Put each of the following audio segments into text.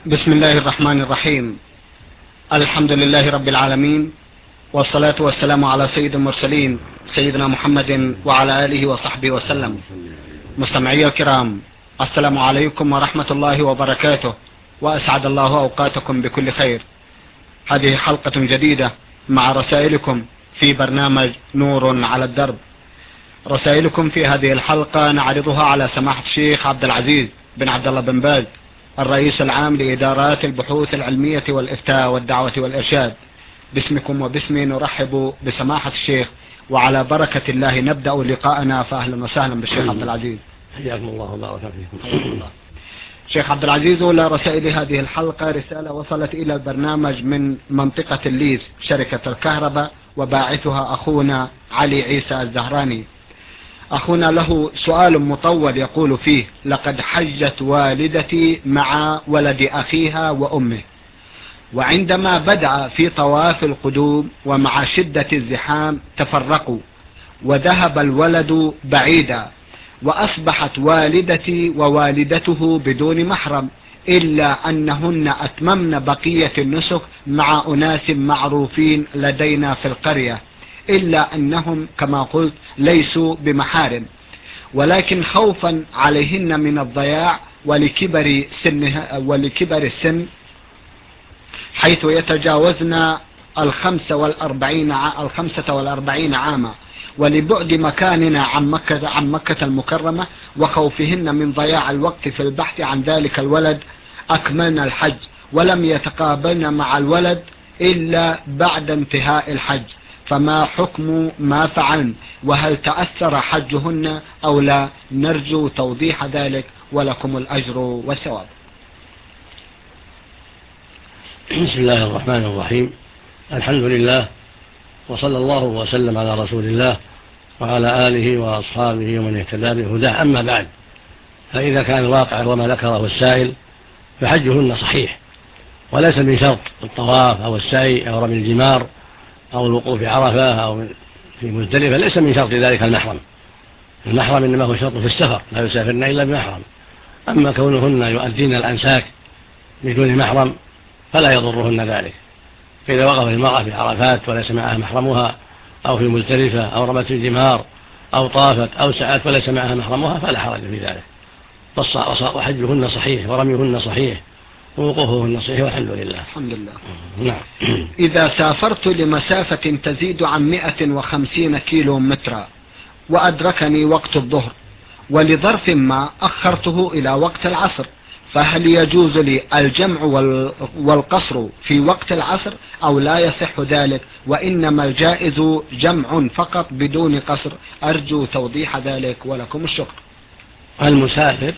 بسم الله الرحمن الرحيم. الحمد لله رب العالمين، والصلاة والسلام على سيد المرسلين سيدنا محمد وعلى آله وصحبه وسلم. مستمعي الكرام، السلام عليكم ورحمة الله وبركاته، وأسعد الله أوقاتكم بكل خير. هذه حلقة جديدة مع رسائلكم في برنامج نور على الدرب. رسائلكم في هذه الحلقة نعرضها على سماحة الشيخ عبد العزيز بن عبد الله بن باز، الرئيس العام لإدارات البحوث العلمية والإفتاء والدعوة والإرشاد. باسمكم وباسمي نرحب بسماحة الشيخ، وعلى بركة الله نبدأ لقاءنا، فأهلا وسهلا بالشيخ عبد العزيز. حياكم الله وبارك فيكم. شيخ عبد العزيز، أولى رسائل هذه الحلقة رسالة وصلت إلى البرنامج من منطقة الليز شركة الكهرباء، وباعثها أخونا علي عيسى الزهراني. أخونا له سؤال مطول يقول فيه: لقد حجت والدتي مع ولد أخيها وأمه، وعندما بدأ في طواف القدوم ومع شدة الزحام تفرقوا، وذهب الولد بعيدا، وأصبحت والدتي ووالدته بدون محرم، إلا أنهن أتممن بقية النسك مع أناس معروفين لدينا في القرية، إلا أنهم كما قلت ليسوا بمحارم، ولكن خوفا عليهن من الضياع ولكبر السن حيث يتجاوزن 45 عاما، ولبعد مكاننا عن مكة المكرمة، وخوفهن من ضياع الوقت في البحث عن ذلك الولد، أكملنا الحج ولم يتقابلن مع الولد إلا بعد انتهاء الحج، فما حكم ما فعلن؟ وهل تأثر حجهن أو لا؟ نرجو توضيح ذلك، ولكم الأجر والثواب. بسم الله الرحمن الرحيم. الحمد لله، وصلى الله وسلم على رسول الله وعلى آله وأصحابه ومن اهتدى بهداه. أما بعد، فإذا كان الواقع وما ذكره السائل فحجهن صحيح، وليس من شرط الطواف أو السعي أو رمي الجمار أو الوقوف في عرفة أو في مزدلفة، ليس من شرط ذلك المحرم. المحرم إنما هو شرط في السفر، لا يسافرن إلا بمحرم. أما كونهن يؤدين الأنساك بدون محرم فلا يضرهن ذلك. فإذا وقف المرأة في عرفات وليس معها محرمها، أو في مزدلفة أو رمت الجمار أو طافت أو سعت وليس معها محرمها، فلا حرج في ذلك، وحجهن صحيح ورميهن صحيح ووقوفهن صحيح، والحمد لله. الحمد لله. نعم. إذا سافرت لمسافة تزيد عن 150 كيلو مترا وأدركني وقت الظهر، ولظرف ما أخرته إلى وقت العصر، فهل يجوز لي الجمع والقصر في وقت العصر أو لا يصح ذلك، وإنما الجائز جمع فقط بدون قصر؟ أرجو توضيح ذلك، ولكم الشكر. المسافر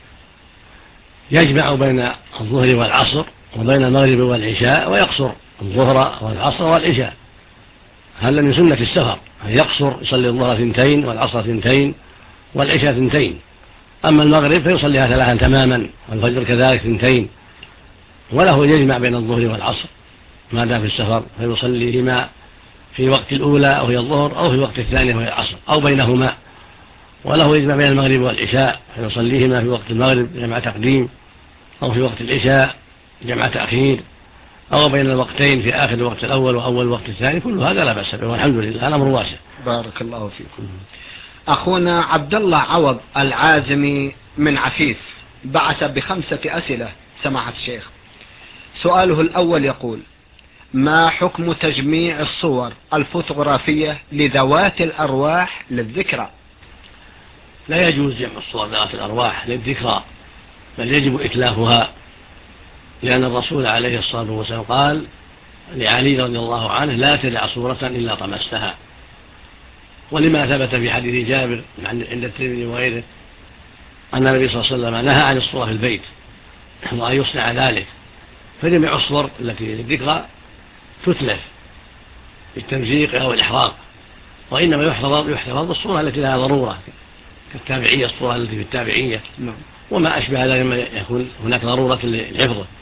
يجمع بين الظهر والعصر وبين المغرب والعشاء، ويقصر الظهر والعصر والعشاء. هذا من سنة السفر، يقصر، يصلي الظهر 2 والعصر 2 والعشاء 2. أما المغرب فيصليها 3 تماما، والفجر كذلك 2، وله يجمع بين الظهر والعصر ما دام في السفر، فيصليهما في وقت الأولى وهي الظهر، أو في وقت الثاني وهي العصر، أو بينهما. وله يجمع بين المغرب والعشاء، فيصليهما في وقت المغرب جمع تقديم، أو في وقت العشاء جمع تأخير، أو بين الوقتين في آخر الوقت الأول وأول الوقت الثاني. كل هذا لا بأس به، والحمد لله، الأمر واسع. بارك الله فيكم. أخونا عبد الله عوض العازمي من عفيف بعث ب5 أسئلة سماحة الشيخ. سؤاله الأول يقول: ما حكم تجميع الصور الفوتوغرافية لذوات الأرواح للذكرى؟ لا يجوز جمع الصور ذوات الأرواح للذكرى، بل يجب إتلافها، لأن الرسول عليه الصلاة والسلام قال لعلي رضي الله عنه: لا تدع صورة إلا طمستها. ولما ثبت في حديث جابر عند الترمذي وغيره أن النبي صلى الله عليه وسلم نهى عن الصورة في البيت وأن يصنع ذلك، فجميع الصور التي للذكرى تتلف بالتمزيق أو الإحراق، وإنما يحتفظ بالصورة التي لها ضرورة، كالتابعية، الصورة التي في التابعية وما أشبه ذلك مما يكون هناك ضرورة لحفظه.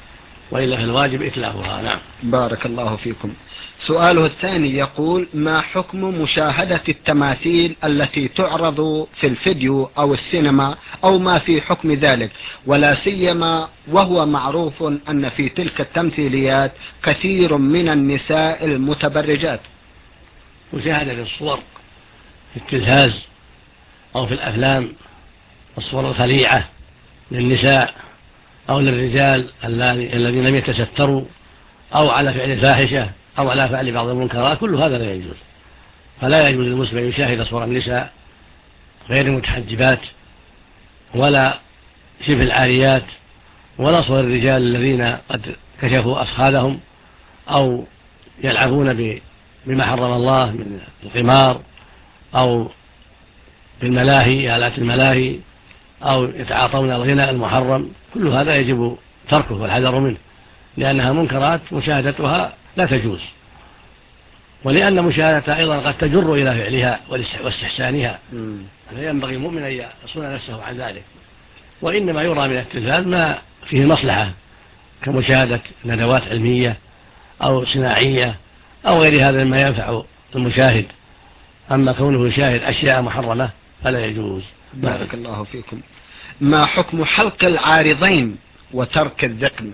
وإلا في الواجب إتلافها. نعم. بارك الله فيكم. سؤاله الثاني يقول: ما حكم مشاهدة التماثيل التي تعرض في الفيديو أو السينما أو ما في حكم ذلك، ولا سيما وهو معروف أن في تلك التمثيليات كثير من النساء المتبرجات؟ مشاهدة الصور في التلفاز أو في الأفلام، الصور الخليعة للنساء أو للرجال الذين لم يتستروا، أو على فعل الفاحشة أو على فعل بعض المنكرات، كل هذا لا يجوز. فلا يجوز للمسلم أن يشاهد صور النساء غير المتحجبات، ولا شبه العاريات، ولا صور الرجال الذين قد كشفوا أفخاذهم أو يلعبون بما حرم الله من القمار أو بالملاهي، آلات الملاهي، أو يتعاطون الغناء المحرم. كل هذا يجب تركه والحذر منه، لأنها منكرات مشاهدتها لا تجوز، ولأن مشاهدتها أيضا قد تجر إلى فعلها واستحسانها، فينبغي المؤمن أن يصون نفسه عن ذلك. وإنما يرى من التلفاز ما فيه مصلحة، كمشاهدة ندوات علمية أو صناعية أو غير هذا مما ينفع المشاهد. أما كونه يشاهد أشياء محرمة فلا يجوز. بارك الله فيكم. ما حكم حلق العارضين وترك الذقن؟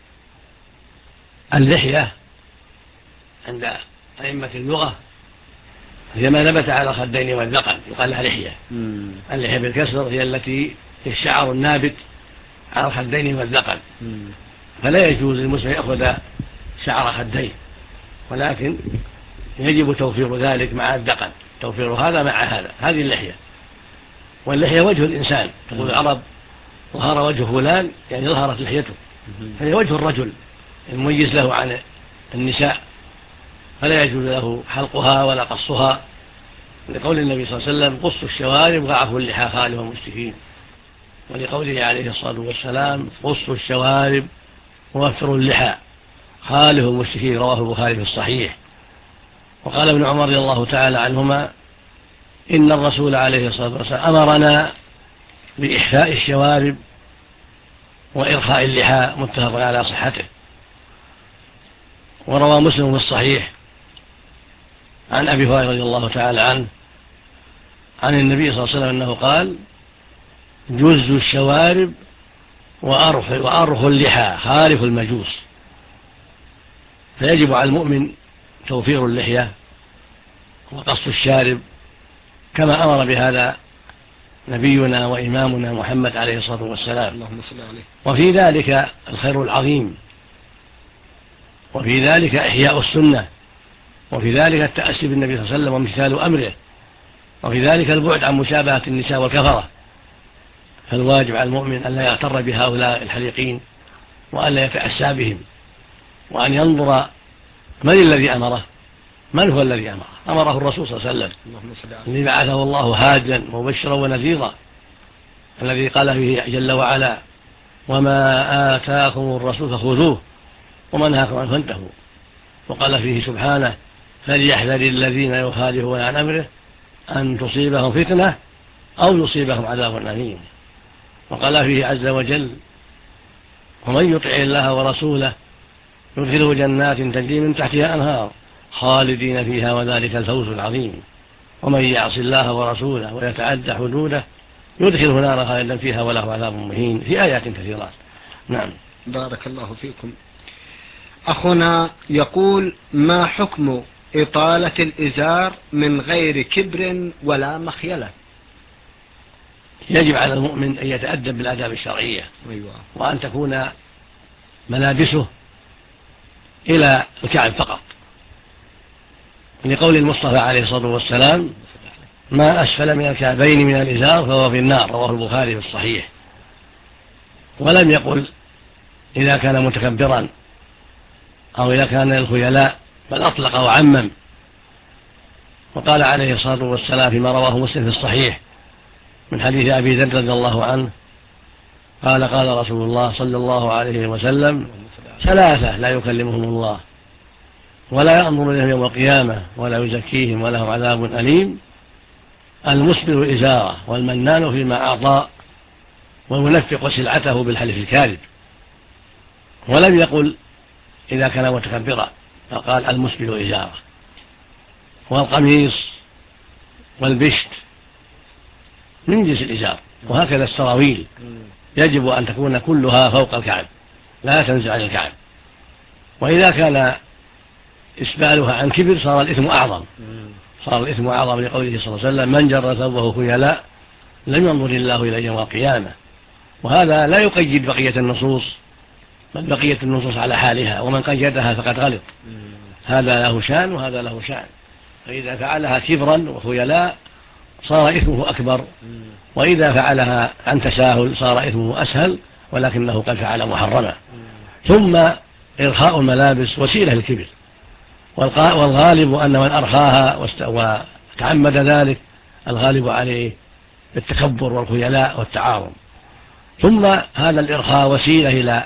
اللحية عند أئمة اللغة هي ما نبت على الخدين والذقن، يقال لها لحية. اللحية بالكسر هي التي الشعر النابت على الخدين والذقن، فلا يجوز للمسلم يأخذ شعر خديه، ولكن يجب توفير ذلك مع الذقن، توفير هذا مع هذا. هذه اللحية. واللحية وجه الإنسان، تقول العرب: ظهر وجه فلان، يعني ظهرت لحيته، فهي وجه الرجل المميز له عن النساء، فلا يجوز له حلقها ولا قصها، لقول النبي صلى الله عليه وسلم: قصوا الشوارب وعفوا اللحى خالف المشركين، ولقوله عليه الصلاة والسلام: قصوا الشوارب ووفروا اللحى خالف المشركين، رواه البخاري في الصحيح. وقال ابن عمر رضي الله تعالى عنهما: إن الرسول عليه الصلاة والسلام أمرنا بإحفاء الشوارب وإرخاء اللحى، متفق على صحته. وروى مسلم في الصحيح عن أبي هريرة رضي الله تعالى عنه عن النبي صلى الله عليه وسلم أنه قال: جزوا الشوارب وأرخوا اللحى خالف المجوس. فيجب على المؤمن توفير اللحية وقص الشارب، كما أمر بهذا نبينا وإمامنا محمد عليه الصلاة والسلام. اللهم صل عليه. وفي ذلك الخير العظيم، وفي ذلك إحياء السنة، وفي ذلك التأسي بالنبي صلى الله عليه وسلم وامتثال أمره، وفي ذلك البعد عن مشابهة النساء والكفرة. فالواجب على المؤمن أن لا يغتر بهؤلاء الحليقين، وأن لا يتأسى بهم، وأن ينظر من الذي أمره، من هو الذي أمره الرسول صلى الله عليه وسلم الذي بعثه الله هاديا ومبشرا ونذيرا، الذي قال فيه جل وعلا: وما آتاكم الرسول فخذوه وما نهاكم عنه فانتهوا. وقال فيه سبحانه: فليحذر الذين يخالفون عن أمره أن تصيبهم فتنة أو يصيبهم عذاب أليم. وقال فيه عز وجل: ومن يطع الله ورسوله يدخله جنات تجري من تحتها أنهار خالدين فيها وذلك الفوز العظيم. ومن يعص الله ورسوله ويتعدى حدوده يدخله نارا خالدا فيها وله عذاب مهين، في آيات كثيرات. نعم. بارك الله فيكم. أخونا يقول: ما حكم إطالة الإزار من غير كبر ولا مخيلة؟ يجب على المؤمن أن يتأدب بالآداب الشرعية، وأن تكون ملابسه إلى الكعب فقط، لقول المصطفى عليه الصلاة والسلام: ما أسفل من الكعبين من الإزار فهو في النار، رواه البخاري في الصحيح. ولم يقل إذا كان متكبرا أو إذا كان الخيلاء، بل أطلق وعمم. وقال عليه الصلاة والسلام فيما رواه مسلم في الصحيح من حديث أبي ذر رضي الله عنه قال: قال رسول الله صلى الله عليه وسلم: ثلاثة لا يكلمهم الله ولا ينظر إليهم يوم القيامة ولا يزكيهم ولهم عذاب أليم: المسبل إزاره، والمنان فيما أعطى، والمنفق سلعته بالحلف الكاذب. ولم يقل إذا كان متكبرا، فقال المسبل إزاره، والقميص والبشت من جنس الإزار، وهكذا السراويل يجب أن تكون كلها فوق الكعب لا تنزع عن الكعب. وإذا كان إسبالها عن كبر صار الإثم أعظم، لقوله صلى الله عليه وسلم من جر ثوبه خيلاء لم ينظر الله إلى يوم القيامة. وهذا لا يقيد بقية النصوص، بل بقية النصوص على حالها، ومن قيدها فقد غلط. هذا له شان وهذا له شان، فإذا فعلها كبرا وخيلاء صار إثمه أكبر، وإذا فعلها عن تساهل صار إثمه أسهل ولكنه قد فعل محرما. ثم إرخاء الملابس وسيلة للكبر، والغالب أن من أرخاها وتعمد ذلك الغالب عليه التكبر والخيلاء والتعاظم. ثم هذا الإرخاء وسيلة إلى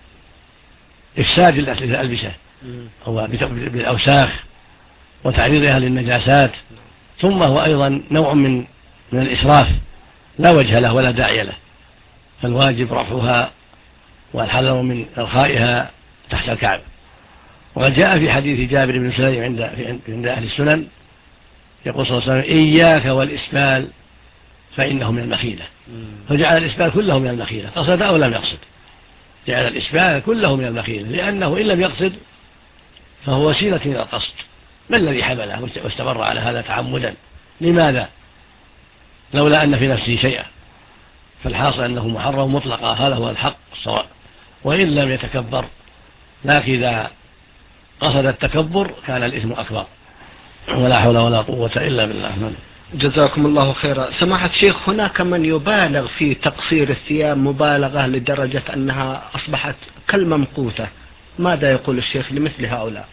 إفساد الألبسة بالأوساخ وتعريضها للنجاسات، ثم هو أيضا نوع من الإسراف لا وجه له ولا داعي له، فالواجب رفعها والحذر من إرخائها تحت الكعب. وقد جاء في حديث جابر بن سليم عند أهل السنن يقول صلى الله عليه وسلم إياك والإسبال فإنه من المخيلة، فجعل الإسبال كله من المخيلة، قصد أو لم يقصد، جعل الإسبال كله من المخيلة، لأنه إن لم يقصد فهو وسيلة إلى القصد. ما الذي حمله واستمر على هذا تعمدا؟ لماذا؟ لولا أن في نفسه شيئا. فالحاصل أنه محرم مطلقا، هذا هو الحق الصواب، وإن لم يتكبر، لكن إذا قصد التكبر كان الإثم أكبر، ولا حول ولا قوة إلا بالله. جزاكم الله خيرا. سماحة الشيخ، هناك من يبالغ في تقصير الثياب مبالغة لدرجة أنها أصبحت كالممقوتة، ماذا يقول الشيخ لمثل هؤلاء؟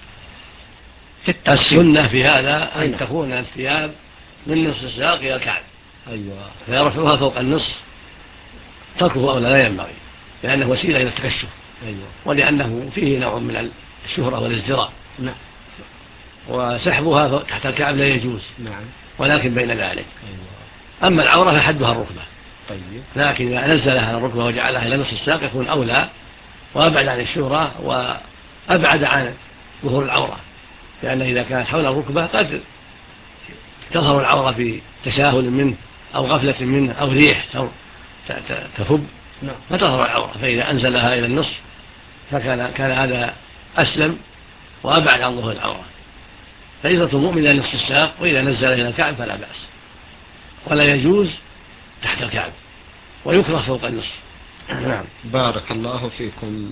السنة في هذا أن تكون الثياب من نصف الساق إلى الكعب، فيرفعها فوق النصف، تركه أولى لا ينبغي، لأنه وسيلة إلى التكشف، ولأنه فيه نوع من الشهرة والازدراء. وسحبها تحت الكعب لا يجوز، ولكن بين ذلك. أما العورة فحدها الركبة، لكن إذا نزلها على الركبة وجعلها إلى نصف الساق يكون أولى وأبعد عن الشهرة وأبعد عن ظهور العورة، لأن إذا كانت حول الركبة قد تظهر العورة في تساهل منه أو غفلة منه أو ريح تفب فتظهر العورة، فإذا أنزلها إلى النصف كان هذا أسلم وأبعد عن ظهور العورة. فإذا المؤمن إلى نصف الساق، وإذا نزل إلى الكعب فلا بأس، ولا يجوز تحت الكعب، ويكره فوق النصف. نعم. بارك الله فيكم.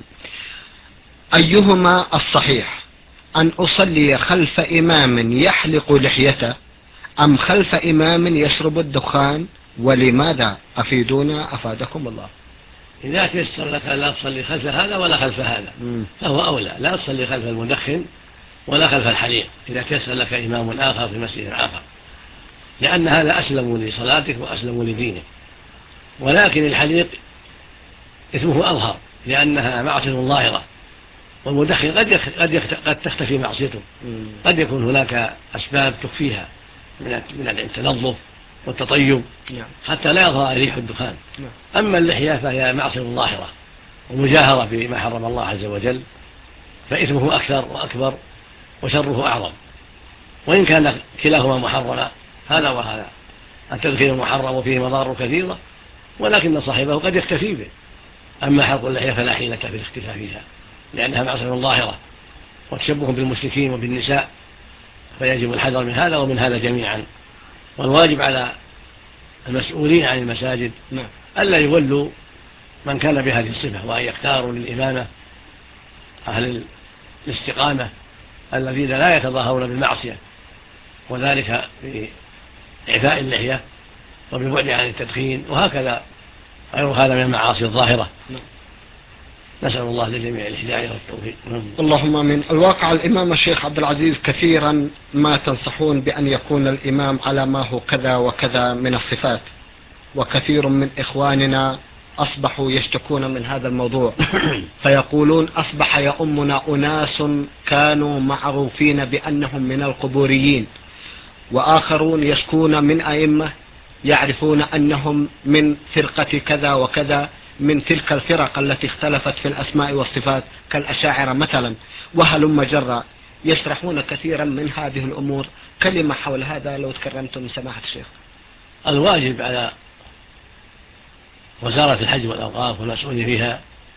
أيهما الصحيح، أن أصلي خلف إمام يحلق لحيته أم خلف إمام يشرب الدخان، ولماذا؟ أفيدونا أفادكم الله. إذا تيسر لك لا تصلي خلف هذا ولا خلف هذا فهو أولى، لا تصلي خلف المدخن ولا خلف الحليق إذا تيسر لك إمام آخر في مسجد آخر، لأن هذا أسلم لصلاتك وأسلم لدينك. ولكن الحليق إثمه أظهر لأنها معصية ظاهرة، والمدخن قد تختفي معصيته، قد يكون هناك أسباب تخفيها من التنظف والتطيب حتى لا يظهر ريح الدخان. أما اللحية فهي معصية ظاهرة ومجاهرة بما حرم الله عز وجل، فإثمه أكثر وأكبر وشره أعظم، وإن كان كلاهما محرما هذا وهذا، التدخين محرم وفيه مضار كثيرة، ولكن صاحبه قد يختفي به. أما حلق اللحية فلا حيلة في الاختفاء فيها، لأنها معصية ظاهرة وتشبه بالمشركين وبالنساء، فيجب الحذر من هذا ومن هذا جميعا. والواجب على المسؤولين عن المساجد ألا يولوا من كان بهذه الصفة، وأن يختاروا للإمامة أهل الاستقامة الذين لا يتظاهرون بالمعصية، وذلك بإعفاء اللحية وبالبعد عن التدخين، وهكذا غير هذا من المعاصي الظاهرة. نسأل الله للجميع الهداية والتوفيق. اللهم آمين. الواقع الإمام الشيخ عبد العزيز كثيرا ما تنصحون بأن يكون الإمام على ما هو كذا وكذا من الصفات، وكثير من إخواننا أصبحوا يشتكون من هذا الموضوع فيقولون أصبح يؤمنا أناس كانوا معروفين بأنهم من القبوريين، وآخرون يشكون من أئمة يعرفون أنهم من فرقة كذا وكذا، من تلك الفرق التي اختلفت في الأسماء والصفات كالأشاعرة مثلا وهلم جرا، يشرحون كثيرا من هذه الأمور. كلمة حول هذا لو تكرمتم سماحة الشيخ. الواجب على وزارة الحج والأوقاف والمسؤولين فيها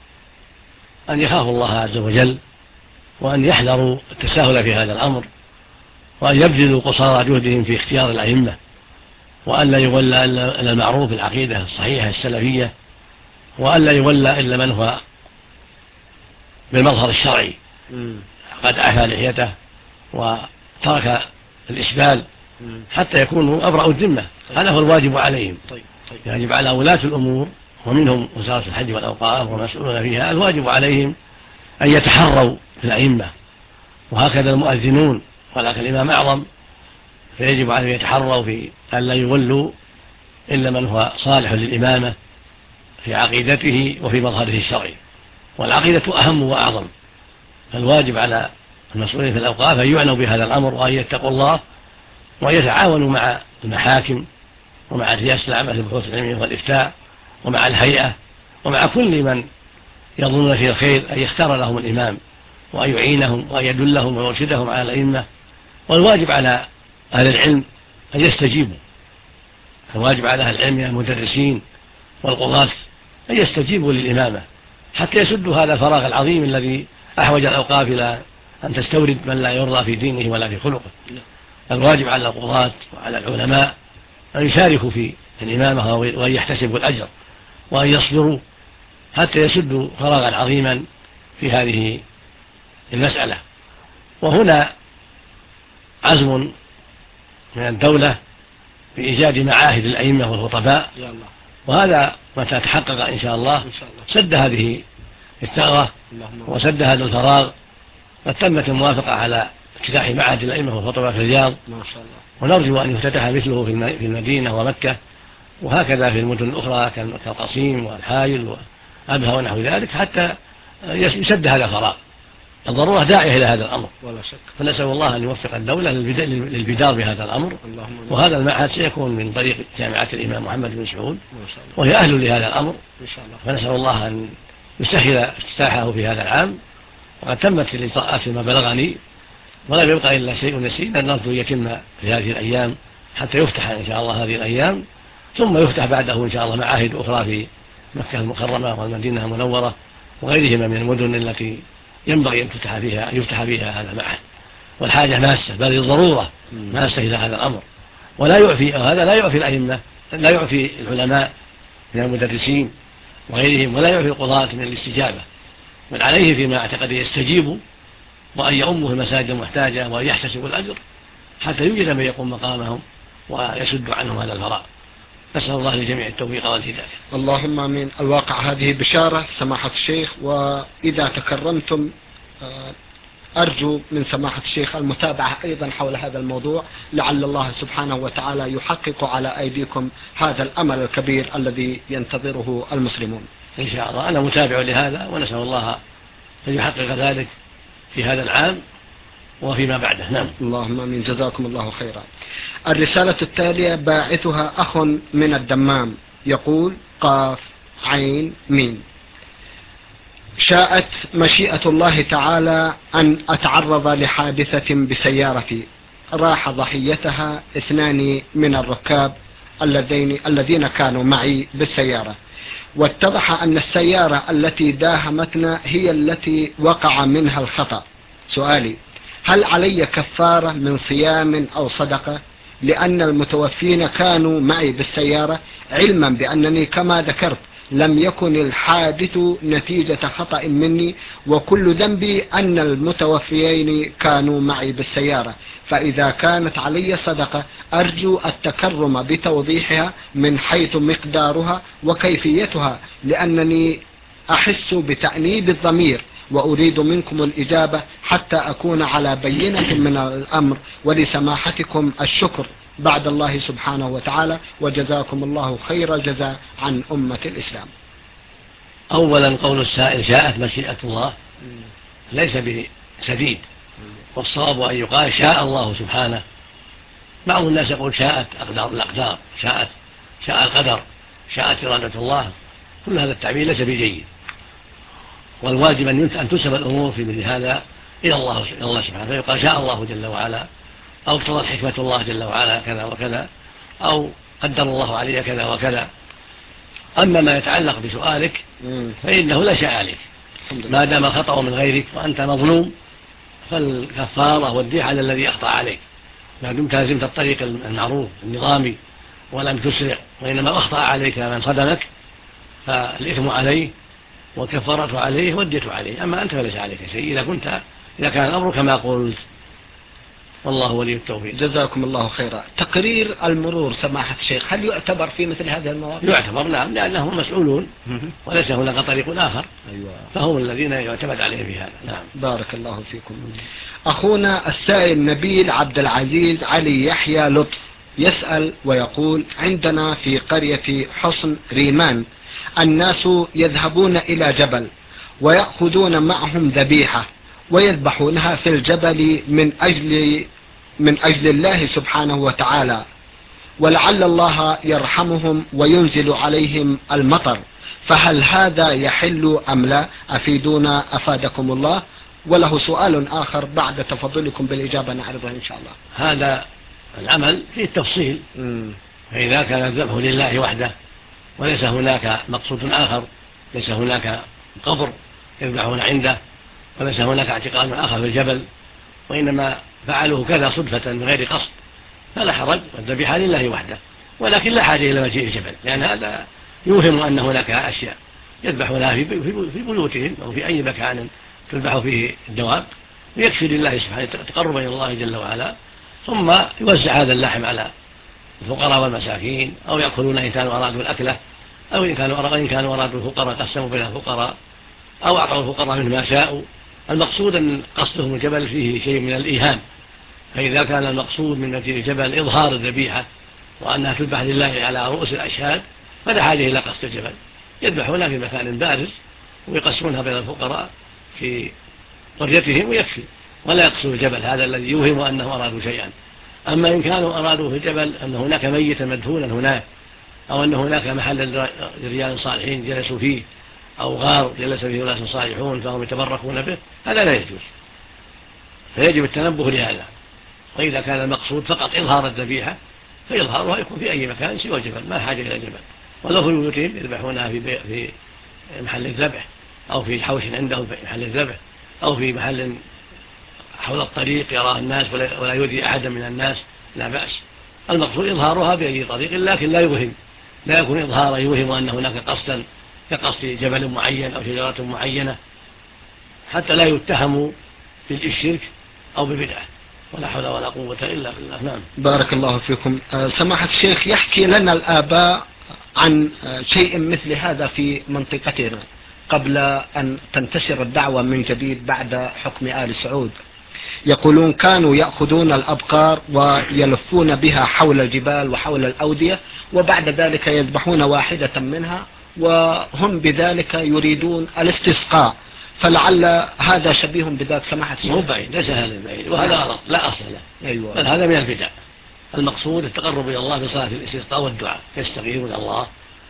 أن يخافوا الله عز وجل، وأن يحذروا التساهل في هذا الأمر، وأن يبذلوا قصارى جهدهم في اختيار الأئمة، وأن لا يولى إلا المعروف العقيدة الصحيحة السلفية، وأن لا يولى إلا من هو بالمظهر الشرعي قد أعفى لحيته وترك الإسبال حتى يكونوا أبرأوا الذمة. هذا هو الواجب عليهم. يجب على ولاة الأمور ومنهم وزارة الحج والأوقاف ومسؤولون فيها، الواجب عليهم أن يتحروا في الأئمة، وهكذا المؤذنون، ولكن الإمام أعظم، فيجب عليهم يتحروا في أن لا يولوا إلا من هو صالح للإمامة في عقيدته وفي مظهره الشرعي، والعقيدة أهم وأعظم. فالواجب على المسؤولين في الأوقاف أن يعنوا بهذا الأمر، وأن يتقوا الله، وأن يتعاونوا مع المحاكم ومع الرئاسة العامة للبحوث العلمية والإفتاء ومع الهيئة ومع كل من يظنون فيه الخير، أن يختار لهم الإمام وأن يعينهم وأن يدلهم ويرشدهم على الأئمة. والواجب على أهل العلم أن يستجيبوا، الواجب على أهل العلم المدرسين والقضاة أن يستجيبوا للإمامة حتى يسدوا هذا الفراغ العظيم الذي أحوج الأوقاف إلى أن تستورد من لا يرضى في دينه ولا في خلقه. الواجب على القضاة وعلى العلماء أن يشاركوا في الإمامة وأن يحتسبوا الأجر، وأن يصبروا حتى يسدوا فراغا عظيما في هذه المسألة. وهنا عزم من الدولة بإيجاد معاهد الأئمة والخطباء، وهذا متى تحقق إن شاء الله سد هذه الثغرة وسد هذا الفراغ. قد تمت الموافقة على افتتاح معهد الأئمة والخطباء في الرياض، ونرجو أن يفتتح مثله في المدينة ومكة، وهكذا في المدن الأخرى كالقصيم والحائل وأبها ونحو ذلك، حتى يسد هذا الفراغ. الضرورة داعية إلى هذا الأمر، فنسأل الله أن يوفق الدولة للبدار بهذا الأمر. وهذا المعهد سيكون من طريق جامعة الإمام محمد بن سعود، وهي أهل لهذا الأمر، فنسأل الله أن يسهل افتتاحه في هذا العام. وقد تمت الإجراءات فيما بلغني، ولا يبقى إلا شيء يسير، نرجو أن يتم في هذه الأيام حتى يفتح إن شاء الله هذه الأيام، ثم يفتح بعده إن شاء الله معاهد أخرى في مكة المكرمة والمدينة المنورة وغيرهما من المدن التي ينبغي أن يفتح فيها هذا المعهد. والحاجة ماسة، بل الضرورة ماسة إلى هذا الأمر، ولا يعفي هذا، لا يعفي الأئمة، لا يعفي العلماء من المدرسين وغيرهم، ولا يعفي القضاة من الاستجابة، بل عليه فيما اعتقد يستجيبوا، وأن يؤموا في المساجد المحتاجة، وأن يحتسبوا الأجر حتى يوجد من يقوم مقامهم ويسد عنهم هذا الفراغ. نسأل الله للجميع التوفيق والهداية. اللهم آمين. الواقع هذه بشارة سماحة الشيخ، وإذا تكرمتم أرجو من سماحة الشيخ المتابعة أيضا حول هذا الموضوع، لعل الله سبحانه وتعالى يحقق على أيديكم هذا الأمل الكبير الذي ينتظره المسلمون إن شاء الله. أنا متابع لهذا، ونسأل الله أن يحقق ذلك في هذا العام وفيما بعده. نعم. اللهم آمين. جزاكم الله خيرا. الرسالة التالية باعثها أخ من الدمام، يقول: قاف عين ميم. شاءت مشيئة الله تعالى أن أتعرض لحادثة بسيارتي، راح ضحيتها 2 من الركاب الذين كانوا معي بالسيارة، واتضح أن السيارة التي داهمتنا هي التي وقع منها الخطأ. سؤالي: هل علي كفارة من صيام أو صدقة؟ لأن المتوفين كانوا معي بالسيارة، علما بأنني كما ذكرت لم يكن الحادث نتيجة خطأ مني، وكل ذنبي أن المتوفيين كانوا معي بالسيارة. فإذا كانت علي صدقة أرجو التكرم بتوضيحها من حيث مقدارها وكيفيتها، لأنني أحس بتأنيب الضمير، وأريد منكم الإجابة حتى أكون على بينة من الأمر. ولسماحتكم الشكر بعد الله سبحانه وتعالى، وجزاكم الله خير الجزاء عن أمة الإسلام. أولا، قول السائل شاءت مشيئة الله ليس بسديد، والصواب أن يقال شاء الله سبحانه. بعض الناس يقول شاءت الأقدار، شاء القدر، شاءت إرادة الله. كل هذا التعبير ليس بجيد، والواجب أن تنسب الأمور في مثل هذا إلى الله سبحانه، فيقال شاء الله جل وعلا، أو اقتضت حكمة الله جل وعلا كذا وكذا، أو قدر الله علي كذا وكذا. أما ما يتعلق بسؤالك فإنه لا شيء عليك ما دام الخطأ من غيرك وأنت مظلوم، فالكفارة والدية على الذي أخطأ عليك، ما دمت لازمت الطريق المعروف النظامي ولم تسرع، وإنما أخطأ عليك من صدمك فالإثم عليه والكفارة عليه والدية عليه. أما أنت فليس عليك شيء إذا كان الأمر كما قلت، والله ولي التوفيق. جزاكم الله خيرا. تقرير المرور سماحة الشيخ هل يعتبر في مثل هذه المواقف؟ يعتبر، نعم، لأنهم مسؤولون وليس هناك طريق آخر. أيوة. فهم الذين يعتمد عليهم في هذا. نعم. بارك الله فيكم. أخونا السائل نبيل عبد العزيز علي يحيى لطف يسأل ويقول: عندنا في قرية حصن ريمان الناس يذهبون إلى جبل ويأخذون معهم ذبيحة ويذبحونها في الجبل من أجل الله سبحانه وتعالى، ولعل الله يرحمهم وينزل عليهم المطر، فهل هذا يحل أم لا؟ أفيدونا أفادكم الله. وله سؤال آخر بعد تفضلكم بالإجابة نعرضه إن شاء الله. هذا العمل فيه التفصيل، فإذا كان الذبح لله وحده وليس هناك مقصود آخر، ليس هناك قبر يذبحون عنده، وليس هناك اعتقاد آخر في الجبل، وإنما فعلوه كذا صدفة من غير قصد، فلا حرج، والذبيحة لله وحده، ولكن لا حاجة إلى مجيء الجبل، لأن هذا يوهم أن هناك أشياء يذبحونها في بيوتهم أو في أي مكان تذبح فيه الدواب، ويكفي لله سبحانه تقربا إلى الله جل وعلا، ثم يوزع هذا اللحم على الفقراء والمساكين، أو يأكلون إن كانوا أرادوا الأكلة، أو إن كانوا أرادوا الفقراء قسموا بين الفقراء، أو أعطوا الفقراء منه ما شاءوا. المقصود أن قصدهم الجبل فيه شيء من الإيهام، فإذا كان المقصود من مجيء الجبل إظهار الذبيحة وأنها تذبح لله على رؤوس الأشهاد، فلا حاجة إلى قصد الجبل، يذبحونها في مكان بارز ويقسمونها بين الفقراء في قريتهم ويكفي، ولا يقصد الجبل هذا الذي يوهم أنه أرادوا شيئا. أما إن كانوا أرادوا في الجبل أن هناك ميتا مدفونا هناك، أو أن هناك محل لرجال صالحين جلسوا فيه، أو غار جلس فيه ناس صالحون فهم يتبركون به، هذا لا يجوز، فيجب التنبه لهذا. وإذا كان المقصود فقط إظهار الذبيحة فإظهارها يكون في أي مكان سوى الجبل، ما حاجة إلى الجبل، ولو في بيوتهم يذبحونها في محل الذبح، أو في حوش عندهم في محل الذبح، أو في محل حول الطريق يراه الناس ولا يؤذي أحدا من الناس، لا بأس. المقصود إظهارها بأي طريق، لكن لا يكون إظهارا يوهم أن هناك قصدا كقصد جبل معين أو شجرة معينة، حتى لا يتهموا بالشرك أو بالبدعة، ولا حول ولا قوة إلا بالله. نعم. بارك الله فيكم. سماحة الشيخ، يحكي لنا الآباء عن شيء مثل هذا في منطقتنا قبل أن تنتشر الدعوة من جديد بعد حكم آل سعود. يقولون كانوا يأخذون الأبقار ويلفون بها حول الجبال وحول الأودية، وبعد ذلك يذبحون واحدة منها، وهم بذلك يريدون الاستسقاء، فلعل هذا شبيه بذلك سماحة الشيخ. مو بعيد، ليس هذا بعيد، وهذا غلط لا أصل له. أيوة. بل هذا من البدع. المقصود التقرب إلى الله بصلاة الاستسقاء والدعاء، يستغيثون الله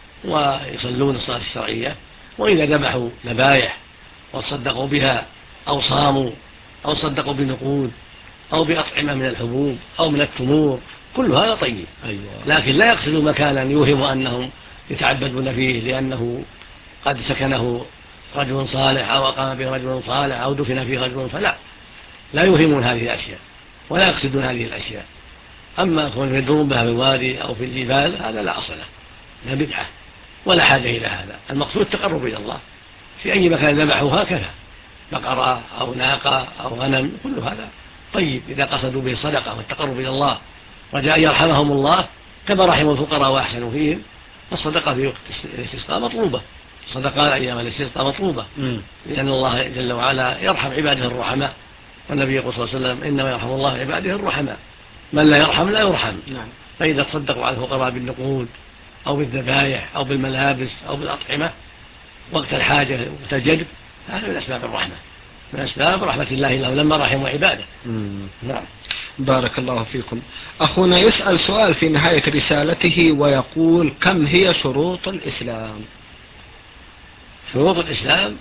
ويصلون الصلاة الشرعية، وإذا ذبحوا ذبائح وتصدقوا بها أو صاموا أو صدقوا بنقود أو بأطعمة من الحبوب أو من التمور، كل هذا طيب. أيوة. لكن لا يقصدوا مكانا يوهم أنهم يتعبدون فيه لأنه قد سكنه رجل صالح أو أقام به رجل صالح أو دفن فيه رجل صالح، لا يوهمون هذه الأشياء ولا يقصدون هذه الأشياء. أما كون يدرون بها في الوادي أو في الجبال هذا لا أصل له، لا بدعة ولا حاجة إلى هذا. المقصود التقرب إلى الله في أي مكان ذبحوا هكذا، بقرة أو ناقة أو غنم، كل هذا طيب إذا قصدوا به الصدقة والتقرب إلى الله رجاء يرحمهم الله كما رحموا الفقراء وأحسنوا فيهم. الصدقة في وقت الاستسقاء مطلوبة، الصدقة أيام الاستسقاء مطلوبة، لأن الله جل وعلا يرحم عباده الرحماء، والنبي يقول صلى الله عليه وسلم إنما يرحم الله عباده الرحماء، من لا يرحم لا يرحم. فإذا تصدقوا على الفقراء بالنقود أو بالذبائح أو بالملابس أو بالأطعمة وقت الحاجة وقت الجدب، هذا من أسباب الرحمة، من أسباب رحمة الله له لما رحموا عباده. نعم. بارك الله فيكم. أخونا يسأل سؤال في نهاية رسالته ويقول: كم هي شروط الإسلام؟ شروط الإسلام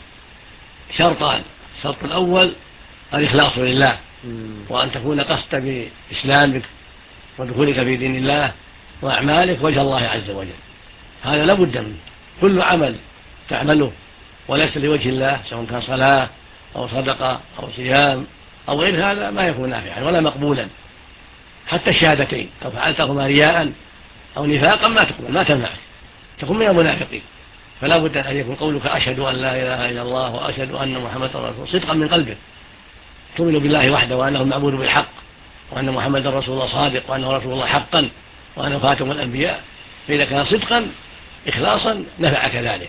شرطان: الشرط الأول الإخلاص لله، وأن تكون قصد بإسلامك ودخولك في دين الله وأعمالك وجه الله عز وجل. هذا لا بد منه. كل عمل تعمله وليس لوجه الله، سواء كان صلاة أو صدقة أو صيام أو غير هذا، ما يكون نافعا ولا مقبولا. حتى الشهادتين لو فعلتهما رياء أو نفاقا ما تقبل، ما تنفعك، تكون من المنافقين. فلا بد أن يكون قولك أشهد أن لا إله إلا الله وأشهد أن محمدا رسول الله صدقا من قلبك، تؤمن بالله وحده وأنه المعبود بالحق، وأن محمدا رسول الله صادق، وأنه رسول الله حقا، وأنه خاتم الأنبياء. فإذا كان صدقا إخلاصا نفعك ذلك.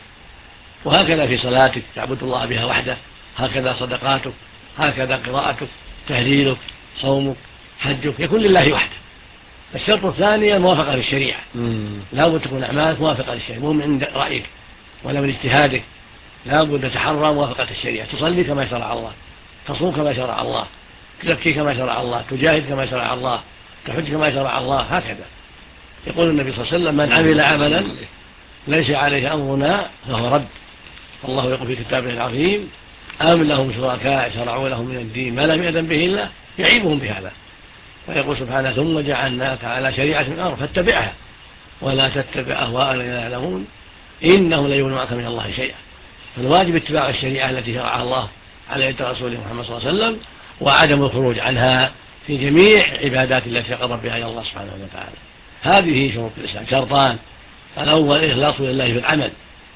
وهكذا في صلاتك تعبد الله بها وحده، هكذا صدقاتك، هكذا قراءتك، تهليلك، صومك، حجك يكون لله وحده. الشرط الثاني الموافقة للشريعة. لا بد تكون أعمالك موافقة للشريعة، مو من رأيك ولا من اجتهادك. لا بد تحرى موافقة الشريعة، تصلي كما شرع الله، تصوم كما شرع الله، تزكي كما شرع الله، تجاهد كما شرع الله، تحج كما شرع الله، هكذا. يقول النبي صلى الله عليه وسلم: من عمل عملا ليس عليه أمرنا فهو رد. الله يقول في كتابه العظيم: أم لهم شركاء شرعوا لهم من الدين ما لم يأذن به الله يعيبهم بهذا. ويقول سبحانه: ثم جعلناك على شريعة من الأمر فاتبعها ولا تتبع أهواء الذين لا يعلمون إنهم لا يغنون عنك من الله شيئا. فالواجب اتباع الشريعة التي شرعها الله على يد رسوله محمد صلى الله عليه وسلم، وعدم الخروج عنها في جميع عبادات التي تقرب بها إلى الله سبحانه وتعالى. هذه شروط الإسلام، شرطان: الأول إخلاص لله في العمل،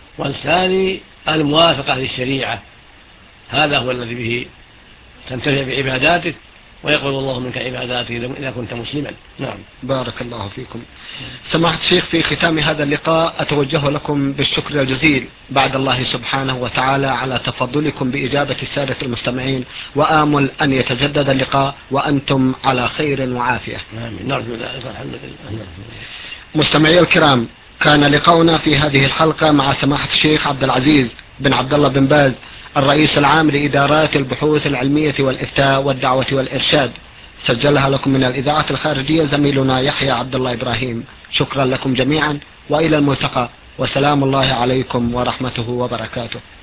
والثاني الموافقة للشريعة. هذا هو الذي به تنتفع بعباداتك ويقبل الله منك عباداتك إذا كنت مسلما. نعم. بارك الله فيكم. سماحة الشيخ، في ختام هذا اللقاء أتوجه لكم بالشكر الجزيل بعد الله سبحانه وتعالى على تفضلكم بإجابة السادة المستمعين، وآمل أن يتجدد اللقاء وأنتم على خير وعافية. آمين. نرجو ذلك. الحمد لله. مستمعي الكرام، كان لقاؤنا في هذه الحلقة مع سماحة الشيخ عبد العزيز بن عبد الله بن باز، الرئيس العام لإدارات البحوث العلمية والإفتاء والدعوة والإرشاد. سجلها لكم من الإذاعة الخارجية زميلنا يحيى عبد الله إبراهيم. شكرا لكم جميعا، وإلى الملتقى، وسلام الله عليكم ورحمته وبركاته.